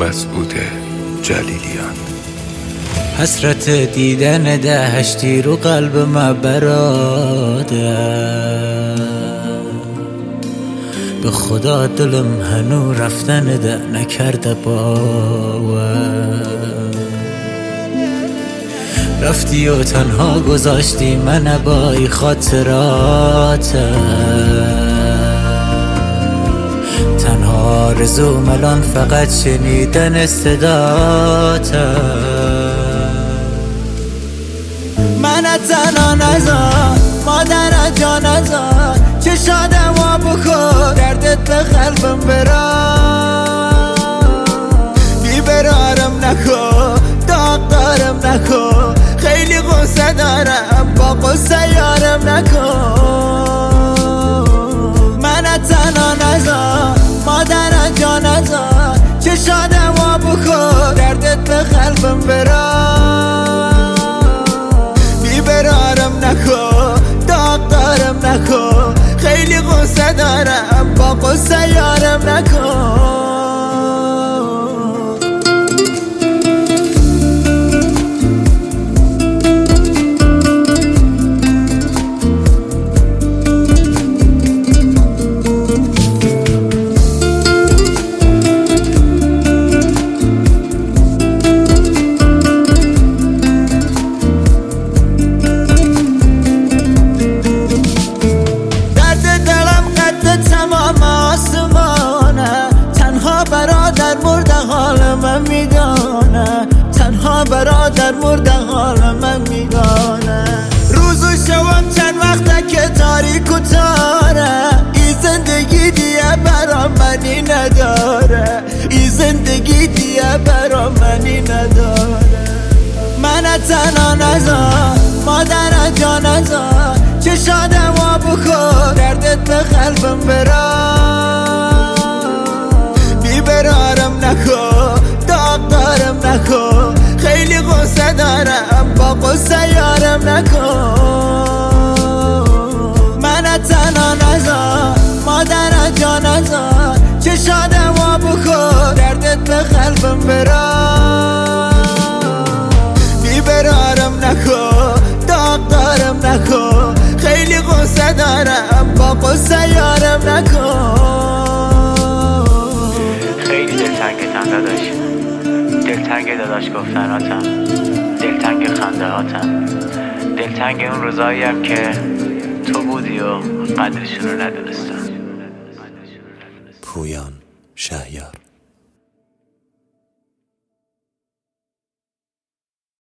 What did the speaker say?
مسعود جلیلیان. حسرت دیدن دهشتی رو قلب ما براده، به خدا دلم هنو رفتن ده نکرده باور. رفتی و تنها گذاشتی من با ای خاطرات، تنها آرزوم الان فقط شنیدن صدات. من تنها نذار مادر جان نذار، چشادم وا بکن دردت به قلبم برا. بیبرارم نکن داغ دارم نکن، خیلی غصه دارم با غصه یارم نکن. من تنها نذار مادر جان نذار، چشادم وا بکن دردت به قلبم برا. بیبرارم نکن داغ دارم نکن، خیلی غصه دارم با غصه یارم نکن. برادر مرده حال من میدانه، تنها برادر مرده حال من میدانه. روز و شبم چند وقته که تاریک و تاره، ای زندگی دیگه برا منی نداره، ای زندگی دیگه برا منی نداره. من تنها نذار مادر جان نذار، چشادم وا بکن دردت به قلبم برا. بیبرارم نکن داغ دارم نکن، خیلی غصه دارم با غصه یارم نکن. من تنها نذار مادر جان نذار، چشادم وا بکن دردت به قلبم برا. بیبرارم نکن داغ دارم نکن، خیلی غصه دارم با غصه یارم نکن. خیلی دلتنگتم داداش، دلتنگ داداش گفتناتم، دلتنگ خنده هاتم، دلتنگ اون روزاییم که تو بودی و قدرشون رو ندونستم. پویان شهیار.